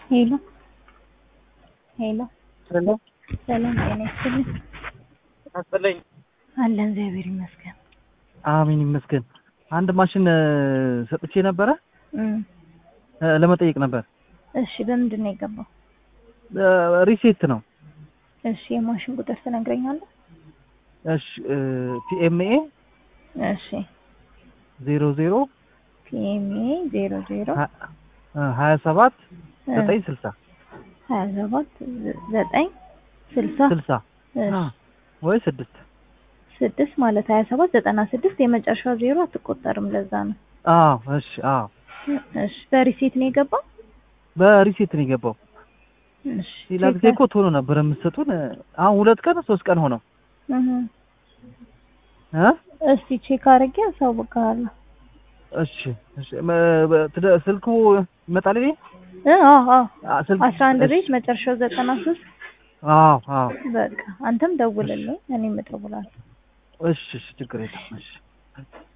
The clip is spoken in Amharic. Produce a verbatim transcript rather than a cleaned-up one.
ሄሎ ሄሎ ሄሎ ሰላም ጤና ይስጥልኝ። አስጠለኝ አለን እግዚአብሔር ይመስገን። አሜን ይመስገን። አንድ ማሽን ሰጥቼ ነበረ እም ለመጠየቅ ነበር። እሺ በምንድን ነው የገባው? ሪሴት ነው። እሺ የማሽን ቁጥር ትነግረኛለህ? እሺ ፒኤምኤ እሺ ዜሮ ዜሮ ፒኤምኤ ዜሮ ዜሮ ሀያ ሰባት ዘጠኝ ስልሳ ሀያ ሰባት ዘጠኝ ስልሳ ስልሳ ወይ ስድስት ስድስት ማለት ሀያ ሰባት ዘጠና ስድስት የመጨረሻው ዜሮ አትቆጠርም ለዛ ነው። አዎ እሺ አዎ እሺ በሪሴት ነው የገባው? በሪሴት ነው የገባው። እሺ ሌላ ጊዜ እኮ ቶሎ ነበር የምትሰጡን። አሁን ሁለት ቀን ሶስት ቀን ሆነው። እህ እ እስቲ ቼክ አድርጌ አሳውቅሃለሁ። እሺ እሺ ስልኩ ይመጣል ይሄ? አዎ አዎ አስራ አንድ ቤት መጨረሻው ዘጠና ሶስት አዎ አዎ በቃ አንተም ደውልልኝ እኔም እደውላለሁ። እሺ እሺ ችግር የለም እሺ